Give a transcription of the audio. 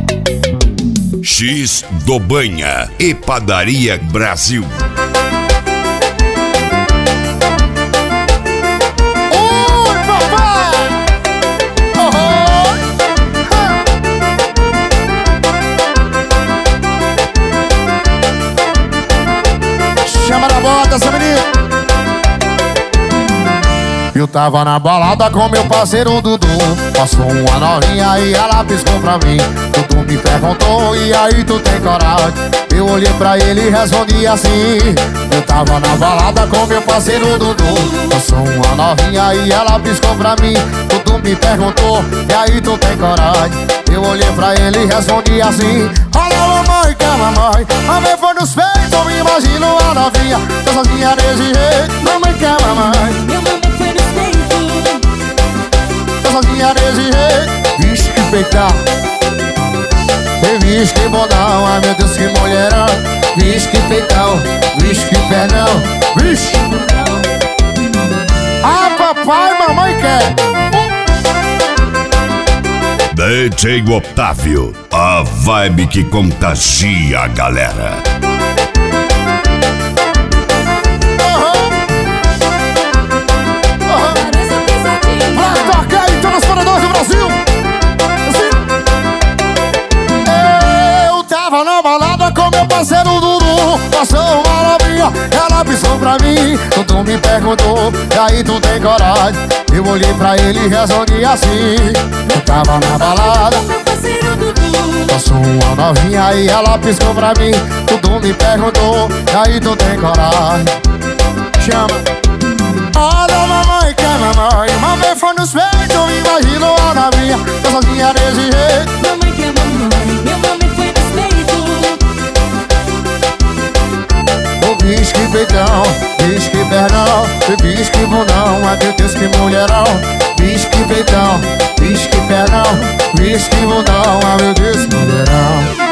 X do Banha e Padaria Brasil. Oi, papai! Chama na bota essa menina. Eu tava na balada com meu parceiro Dudu. Passou uma novinha e ela piscou pra mim. Dudu me perguntou, e aí tu tem coragem? Eu olhei pra ele e respondi assim. Eu tava na balada com meu parceiro Dudu. Passou uma novinha e ela piscou pra mim. Dudu me perguntou, e aí tu tem coragem? Eu olhei pra ele e respondi assim. Olha mamãe, que é mamãe. Mamãe foi nos peitos, eu imagino a novinha. Tô sozinha desse jeito. Mamãe, que é mamãe. Meu mamãe foi nos peitos. Tô sozinha desse jeito. Vixe, que peitão. Vixe, que bodão. Ai meu Deus, que mulherão. Vixe, que peitão. Vixe, que pernão. Vixe. Ah, papai, mamãe quer. DJ Otávio, a vibe que contagia a galera. Vai tocar aí todos os moradores do Brasil. Eu tava na balada com meu parceiro Dudu. Passou uma novinha, ela pisou pra mim. Dudu me perguntou, e aí tu tem coragem? Eu olhei pra ele e respondi assim. Eu tava na balada, Meu parceiro Dudu. passou uma novinha e ela piscou pra mim. Dudu me perguntou, e aí tu tem coragem? Chama. Olha mamãe, que é mamãe. Mamãe foi nos peitos, imagino a novinha. Tô sozinha desse jeito. Mamãe que é mamãe. Meu mamãe foi nos peitos. O bicho que peitão, bicho que pernão, bicho que bundão, ai meu Deus, que mulherão. Bicho que peitão, bicho que pernão, bicho que bundão, ai meu Deus, que mulherão.